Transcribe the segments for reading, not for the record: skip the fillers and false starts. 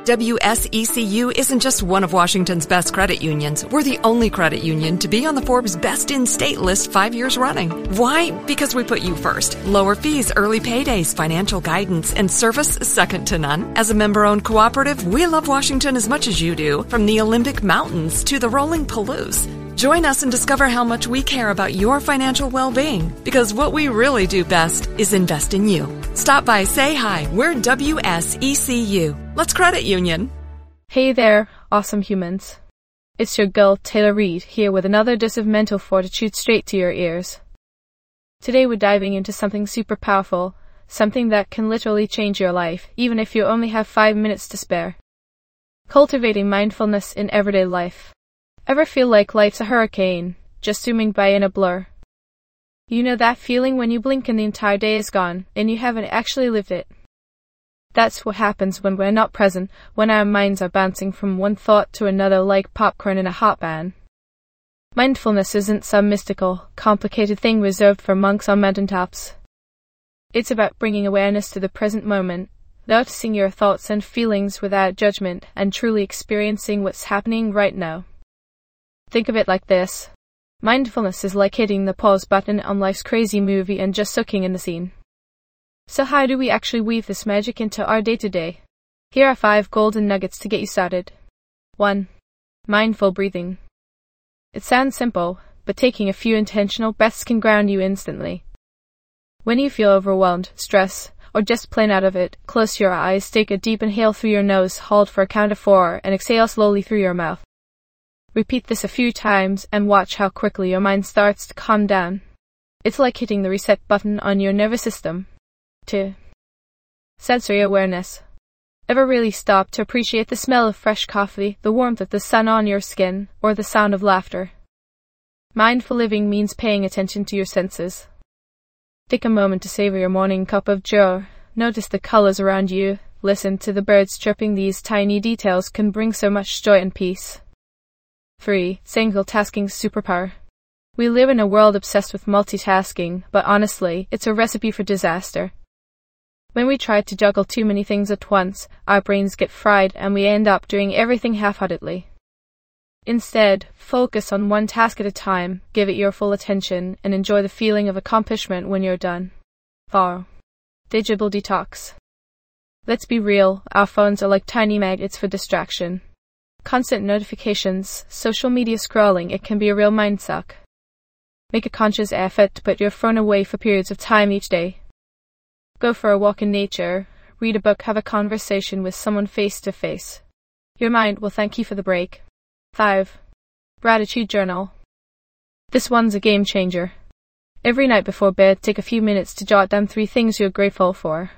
WSECU isn't just one of Washington's best credit unions. We're the only credit union to be on the Forbes Best in State list 5 years running. Why? Because we put you first. Lower fees, early paydays, financial guidance, and service second to none. As a member-owned cooperative, we love Washington as much as you do, from the Olympic Mountains to the rolling Palouse. Join us and discover how much we care about your financial well-being, because what we really do best is invest in you. Stop by, say hi. We're WSECU. Let's credit union. Hey there, awesome humans. It's your girl Taylor Reed here with another dose of mental fortitude straight to your ears. Today we're diving into something super powerful, something that can literally change your life, even if you only have 5 minutes to spare. Cultivating mindfulness in everyday life. Ever feel like life's a hurricane, just zooming by in a blur? You know that feeling when you blink and the entire day is gone, and you haven't actually lived it? That's what happens when we're not present, when our minds are bouncing from one thought to another like popcorn in a hot pan. Mindfulness isn't some mystical, complicated thing reserved for monks on mountaintops. It's about bringing awareness to the present moment, noticing your thoughts and feelings without judgment, and truly experiencing what's happening right now. Think of it like this. Mindfulness is like hitting the pause button on life's crazy movie and just soaking in the scene. So how do we actually weave this magic into our day-to-day? Here are 5 golden nuggets to get you started. 1. Mindful breathing. It sounds simple, but taking a few intentional breaths can ground you instantly. When you feel overwhelmed, stressed, or just plain out of it, close your eyes, take a deep inhale through your nose, hold for a count of 4, and exhale slowly through your mouth. Repeat this a few times and watch how quickly your mind starts to calm down. It's like hitting the reset button on your nervous system. 2. Sensory awareness. Ever really stop to appreciate the smell of fresh coffee, the warmth of the sun on your skin, or the sound of laughter? Mindful living means paying attention to your senses. Take a moment to savor your morning cup of joe. Notice the colors around you. Listen to the birds chirping. These tiny details can bring so much joy and peace. 3. Single-tasking superpower. We live in a world obsessed with multitasking, but honestly, it's a recipe for disaster. When we try to juggle too many things at once, our brains get fried and we end up doing everything half-heartedly. Instead, focus on one task at a time, give it your full attention, and enjoy the feeling of accomplishment when you're done. 4. Digital detox. Let's be real, our phones are like tiny magnets for distraction. Constant notifications, social media scrolling, it can be a real mind suck. Make a conscious effort to put your phone away for periods of time each day. Go for a walk in nature, read a book, have a conversation with someone face to face. Your mind will thank you for the break. 5. Gratitude journal. This one's a game changer. Every night before bed, take a few minutes to jot down 3 things you're grateful for.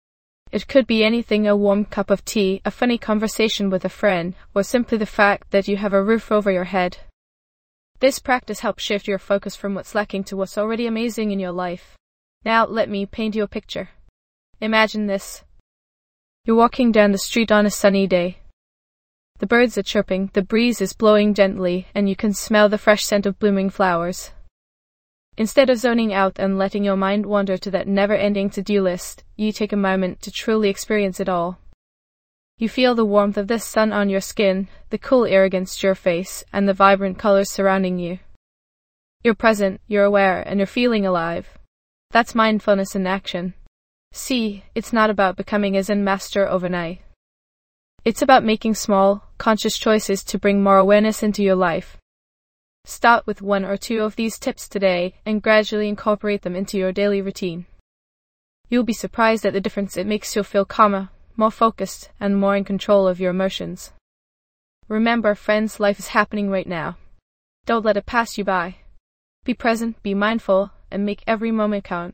It could be anything: a warm cup of tea, a funny conversation with a friend, or simply the fact that you have a roof over your head. This practice helps shift your focus from what's lacking to what's already amazing in your life. Now, let me paint you a picture. Imagine this. You're walking down the street on a sunny day. The birds are chirping, the breeze is blowing gently, and you can smell the fresh scent of blooming flowers. Instead of zoning out and letting your mind wander to that never-ending to-do list, you take a moment to truly experience it all. You feel the warmth of the sun on your skin, the cool air against your face, and the vibrant colors surrounding you. You're present, you're aware, and you're feeling alive. That's mindfulness in action. See, it's not about becoming a Zen master overnight. It's about making small, conscious choices to bring more awareness into your life. Start with 1 or 2 of these tips today and gradually incorporate them into your daily routine. You'll be surprised at the difference it makes. You'll feel calmer, more focused, and more in control of your emotions. Remember, friends, life is happening right now. Don't let it pass you by. Be present, be mindful, and make every moment count.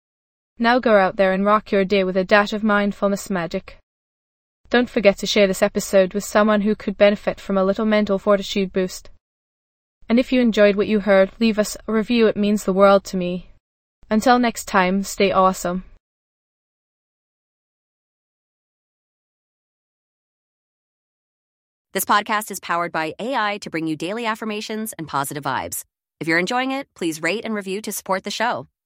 Now go out there and rock your day with a dash of mindfulness magic. Don't forget to share this episode with someone who could benefit from a little mental fortitude boost. And if you enjoyed what you heard, leave us a review. It means the world to me. Until next time, stay awesome. This podcast is powered by AI to bring you daily affirmations and positive vibes. If you're enjoying it, please rate and review to support the show.